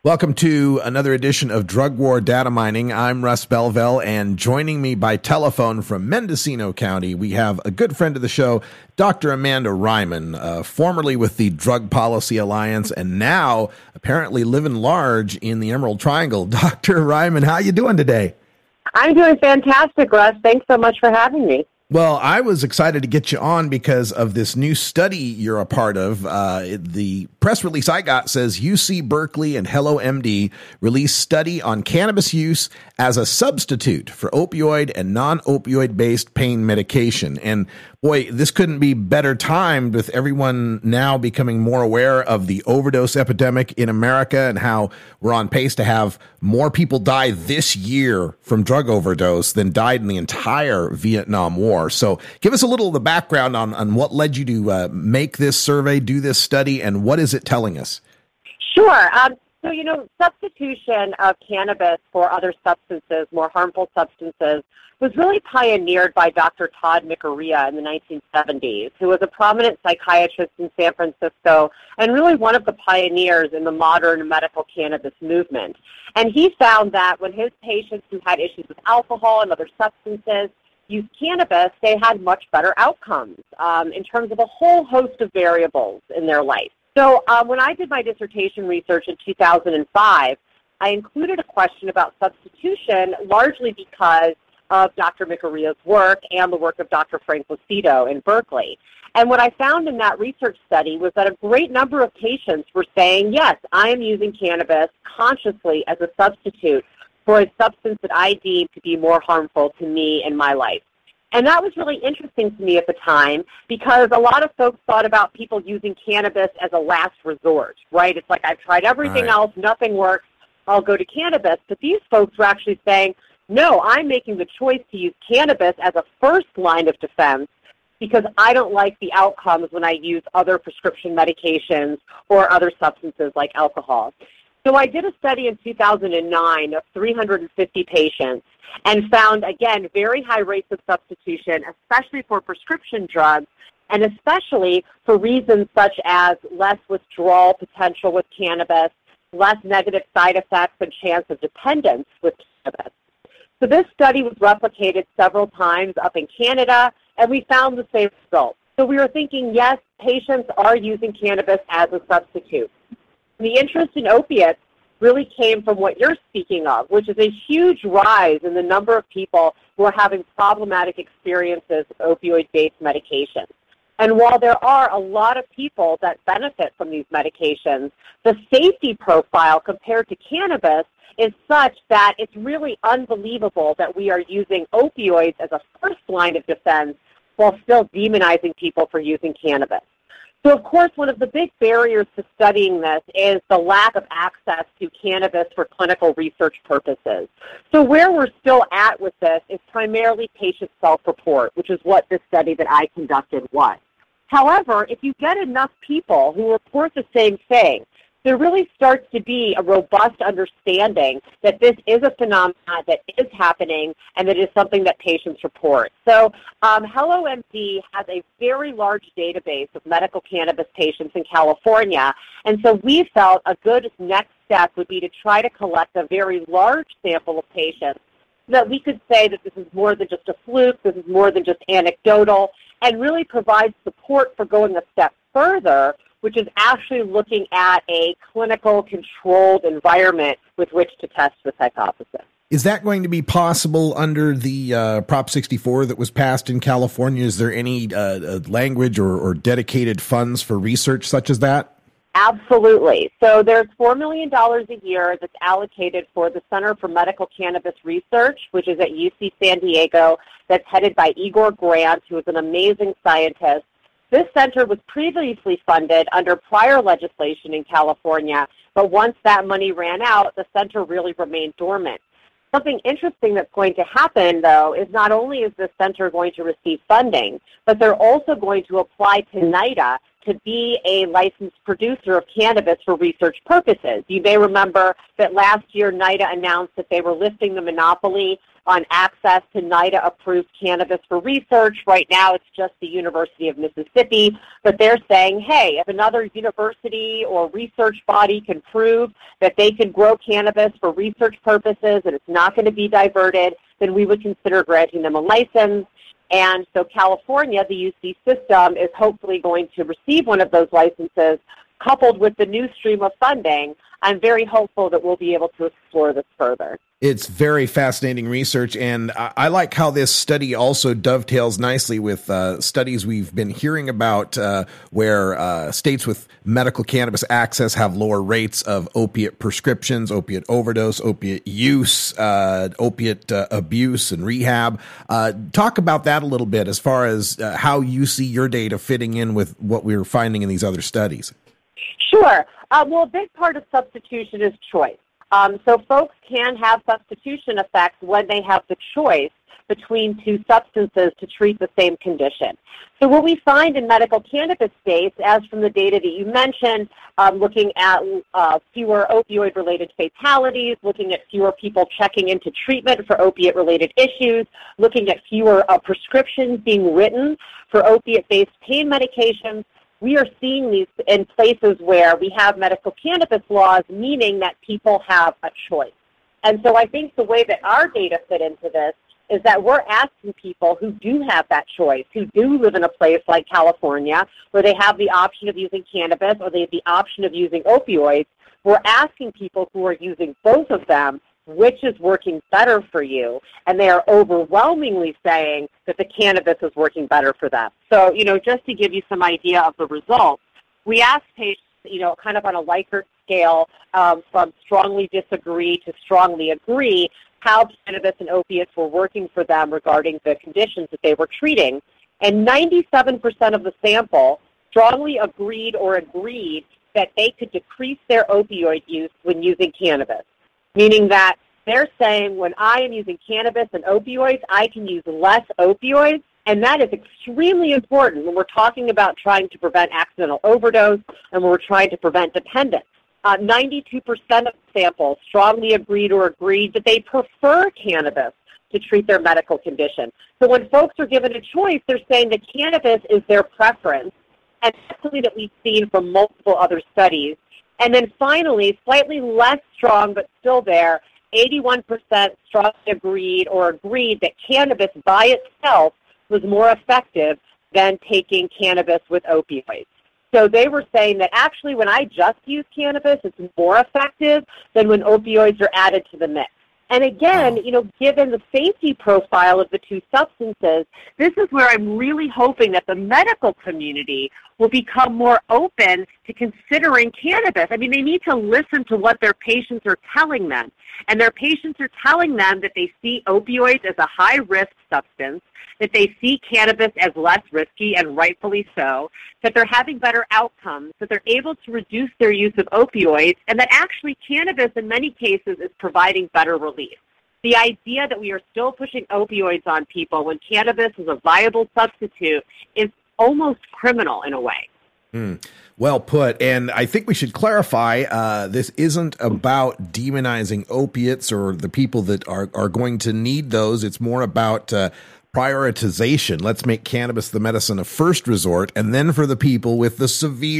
Welcome to another edition of Drug War Data Mining. I'm Russ Belville, and joining me by telephone from Mendocino County, we have a good friend of the show, Dr. Amanda Reiman, formerly with the Drug Policy Alliance, and now apparently living large in the Emerald Triangle. Dr. Reiman, how you doing today? I'm doing fantastic, Russ. Thanks so much for having me. Well, I was excited to get you on because of this new study you're a part of. The press release I got says UC Berkeley and Hello MD released study on cannabis use as a substitute for opioid and non-opioid based pain medication. And boy, this couldn't be better timed with everyone now becoming more aware of the overdose epidemic in America and how we're on pace to have more people die this year from drug overdose than died in the entire Vietnam War. So give us a little of the background on what led you to make this survey, do this study, and what is it telling us? Sure. So, substitution of cannabis for other substances, more harmful substances, was really pioneered by Dr. Todd McArea in the 1970s, who was a prominent psychiatrist in San Francisco and really one of the pioneers in the modern medical cannabis movement. And he found that when his patients who had issues with alcohol and other substances used cannabis, they had much better outcomes in terms of a whole host of variables in their life. So when I did my dissertation research in 2005, I included a question about substitution largely because of Dr. McArea's work and the work of Dr. Frank Lucido in Berkeley. And what I found in that research study was that a great number of patients were saying, yes, I am using cannabis consciously as a substitute for a substance that I deem to be more harmful to me in my life. And that was really interesting to me at the time because a lot of folks thought about people using cannabis as a last resort, right? It's like, I've tried everything else, nothing works, I'll go to cannabis. But these folks were actually saying, no, I'm making the choice to use cannabis as a first line of defense because I don't like the outcomes when I use other prescription medications or other substances like alcohol. So I did a study in 2009 of 350 patients and found, again, very high rates of substitution, especially for prescription drugs, and especially for reasons such as less withdrawal potential with cannabis, less negative side effects and chance of dependence with cannabis. So this study was replicated several times up in Canada, and we found the same results. So we were thinking, yes, patients are using cannabis as a substitute. The interest in opiates really came from what you're speaking of, which is a huge rise in the number of people who are having problematic experiences with opioid-based medications. And while there are a lot of people that benefit from these medications, the safety profile compared to cannabis is such that it's really unbelievable that we are using opioids as a first line of defense while still demonizing people for using cannabis. So, of course, one of the big barriers to studying this is the lack of access to cannabis for clinical research purposes. So where we're still at with this is primarily patient self-report, which is what this study that I conducted was. However, if you get enough people who report the same thing, there really starts to be a robust understanding that this is a phenomenon that is happening and that it is something that patients report. So Hello MD has a very large database of medical cannabis patients in California, and so we felt a good next step would be to try to collect a very large sample of patients so that we could say that this is more than just a fluke, this is more than just anecdotal, and really provide support for going a step further, which is actually looking at a clinical controlled environment with which to test this hypothesis. Is that going to be possible under the Prop 64 that was passed in California? Is there any language or dedicated funds for research such as that? Absolutely. So there's $4 million a year that's allocated for the Center for Medical Cannabis Research, which is at UC San Diego, that's headed by Igor Grant, who is an amazing scientist. This center was previously funded under prior legislation in California, but once that money ran out, the center really remained dormant. Something interesting that's going to happen, though, is not only is this center going to receive funding, but they're also going to apply to NIDA to be a licensed producer of cannabis for research purposes. You may remember that last year NIDA announced that they were lifting the monopoly on access to NIDA-approved cannabis for research. Right now, it's just the University of Mississippi, but they're saying, hey, if another university or research body can prove that they can grow cannabis for research purposes and it's not going to be diverted, then we would consider granting them a license. And so California, the UC system, is hopefully going to receive one of those licenses. Coupled with the new stream of funding, I'm very hopeful that we'll be able to explore this further. It's very fascinating research, and I like how this study also dovetails nicely with studies we've been hearing about where states with medical cannabis access have lower rates of opiate prescriptions, opiate overdose, opiate use, opiate abuse and rehab. Talk about that a little bit as far as how you see your data fitting in with what we're finding in these other studies. Sure. Well, a big part of substitution is choice. So folks can have substitution effects when they have the choice between two substances to treat the same condition. So what we find in medical cannabis states, as from the data that you mentioned, looking at fewer opioid-related fatalities, looking at fewer people checking into treatment for opiate-related issues, looking at fewer prescriptions being written for opiate-based pain medications, we are seeing these in places where we have medical cannabis laws, meaning that people have a choice. And so I think the way that our data fit into this is that we're asking people who do have that choice, who do live in a place like California, where they have the option of using cannabis or they have the option of using opioids, we're asking people who are using both of them, which is working better for you, and they are overwhelmingly saying that the cannabis is working better for them. So, just to give you some idea of the results, we asked patients, kind of on a Likert scale from strongly disagree to strongly agree, how cannabis and opiates were working for them regarding the conditions that they were treating. And 97% of the sample strongly agreed or agreed that they could decrease their opioid use when using cannabis. Meaning that they're saying when I am using cannabis and opioids, I can use less opioids, and that is extremely important when we're talking about trying to prevent accidental overdose and when we're trying to prevent dependence. 92% of samples strongly agreed or agreed that they prefer cannabis to treat their medical condition. So when folks are given a choice, they're saying that cannabis is their preference, and that's something that we've seen from multiple other studies. And then finally, slightly less strong but still there, 81% strongly agreed or agreed that cannabis by itself was more effective than taking cannabis with opioids. So they were saying that actually when I just use cannabis, it's more effective than when opioids are added to the mix. And again, given the safety profile of the two substances, this is where I'm really hoping that the medical community will become more open to considering cannabis. I mean, they need to listen to what their patients are telling them. And their patients are telling them that they see opioids as a high-risk substance, that they see cannabis as less risky, and rightfully so, that they're having better outcomes, that they're able to reduce their use of opioids, and that actually cannabis in many cases is providing better relief. The idea that we are still pushing opioids on people when cannabis is a viable substitute is almost criminal in a way. Well put. And I think we should clarify, this isn't about demonizing opiates or the people that are going to need those. It's more about prioritization. Let's make cannabis the medicine of first resort, and then for the people with the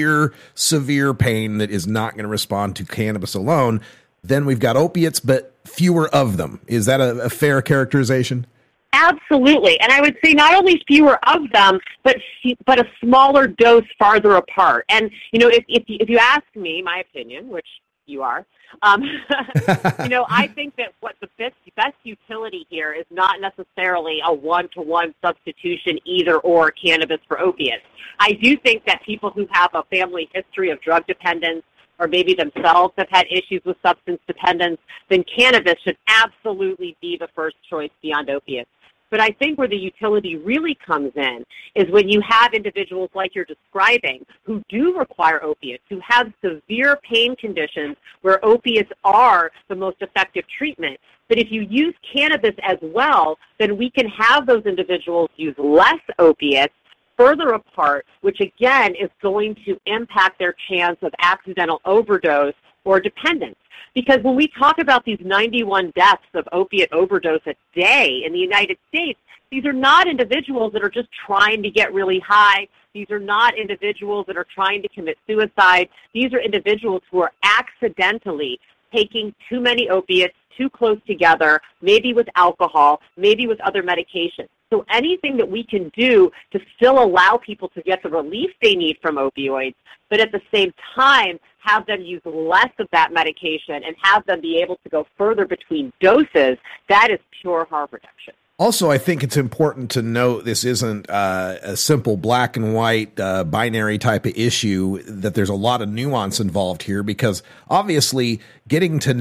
severe pain that is not going to respond to cannabis alone, then we've got opiates, but fewer of them. Is that a fair characterization? Absolutely. And I would say not only fewer of them, but a smaller dose farther apart. And, if you ask me my opinion, which you are, I think that what the best utility here is not necessarily a one-to-one substitution either or cannabis for opiates. I do think that people who have a family history of drug dependence or maybe themselves have had issues with substance dependence, then cannabis should absolutely be the first choice beyond opiates. But I think where the utility really comes in is when you have individuals like you're describing who do require opiates, who have severe pain conditions where opiates are the most effective treatment. But if you use cannabis as well, then we can have those individuals use less opiates further apart, which again is going to impact their chance of accidental overdose or dependence. Because when we talk about these 91 deaths of opiate overdose a day in the United States, these are not individuals that are just trying to get really high. These are not individuals that are trying to commit suicide. These are individuals who are accidentally taking too many opiates too close together, maybe with alcohol, maybe with other medications. So anything that we can do to still allow people to get the relief they need from opioids, but at the same time have them use less of that medication and have them be able to go further between doses, that is pure harm reduction. Also, I think it's important to note this isn't a simple black and white binary type of issue, that there's a lot of nuance involved here, because obviously getting to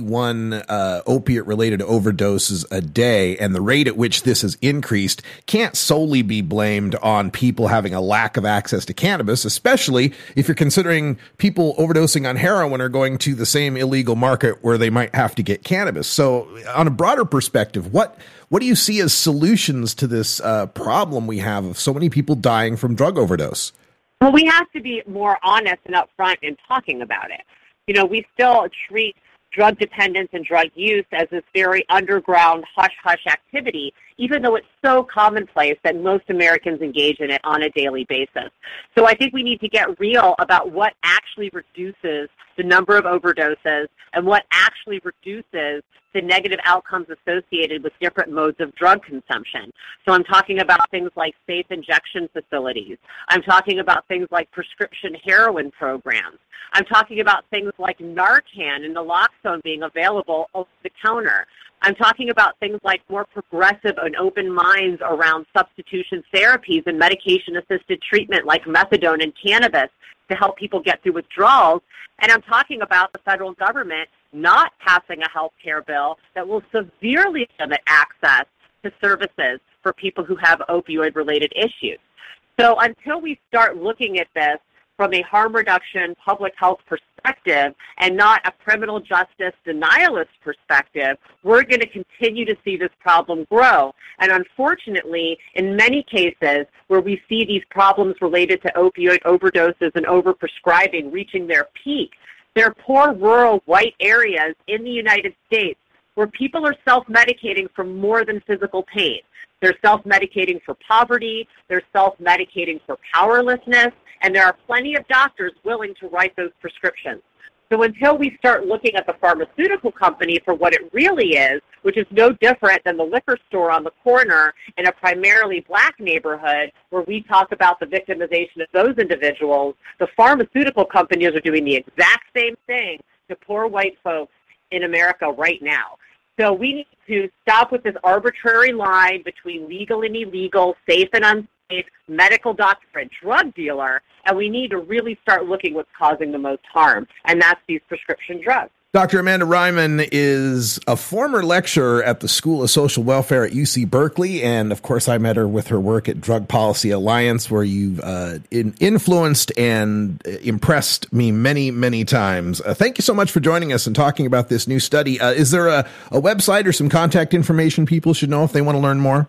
91 opiate-related overdoses a day and the rate at which this has increased can't solely be blamed on people having a lack of access to cannabis, especially if you're considering people overdosing on heroin are going to the same illegal market where they might have to get cannabis. So on a broader perspective, what do you see as solutions to this problem we have of so many people dying from drug overdose? Well, we have to be more honest and upfront in talking about it. You know, we still treat drug dependence and drug use as this very underground, hush-hush activity, even though it's so commonplace that most Americans engage in it on a daily basis. So I think we need to get real about what actually reduces the number of overdoses and what actually reduces the negative outcomes associated with different modes of drug consumption. So I'm talking about things like safe injection facilities. I'm talking about things like prescription heroin programs. I'm talking about things like Narcan and naloxone being available over the counter. I'm talking about things like more progressive and open minds around substitution therapies and medication-assisted treatment like methadone and cannabis to help people get through withdrawals. And I'm talking about the federal government not passing a health care bill that will severely limit access to services for people who have opioid-related issues. So until we start looking at this from a harm reduction, public health perspective, and not a criminal justice denialist perspective, we're going to continue to see this problem grow. And unfortunately, in many cases where we see these problems related to opioid overdoses and overprescribing reaching their peak, they're poor rural white areas in the United States where people are self-medicating for more than physical pain. They're self-medicating for poverty, they're self-medicating for powerlessness, and there are plenty of doctors willing to write those prescriptions. So until we start looking at the pharmaceutical company for what it really is, which is no different than the liquor store on the corner in a primarily black neighborhood where we talk about the victimization of those individuals, the pharmaceutical companies are doing the exact same thing to poor white folks in America right now. So we need to stop with this arbitrary line between legal and illegal, safe and unsafe, medical doctor and drug dealer, and we need to really start looking what's causing the most harm, and that's these prescription drugs. Dr. Amanda Reiman is a former lecturer at the School of Social Welfare at UC Berkeley, and of course I met her with her work at Drug Policy Alliance, where you've influenced and impressed me many, many times. Thank you so much for joining us and talking about this new study. Is there a website or some contact information people should know if they want to learn more?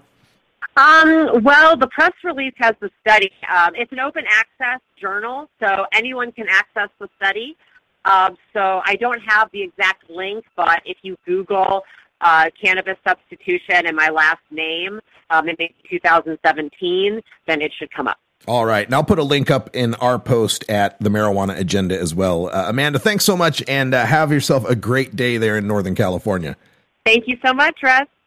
Well, the press release has the study. It's an open access journal, so anyone can access the study. So I don't have the exact link, but if you Google cannabis substitution and my last name in 2017, then it should come up. All right. And I'll put a link up in our post at the Marijuana Agenda as well. Amanda, thanks so much, and have yourself a great day there in Northern California. Thank you so much, Russ.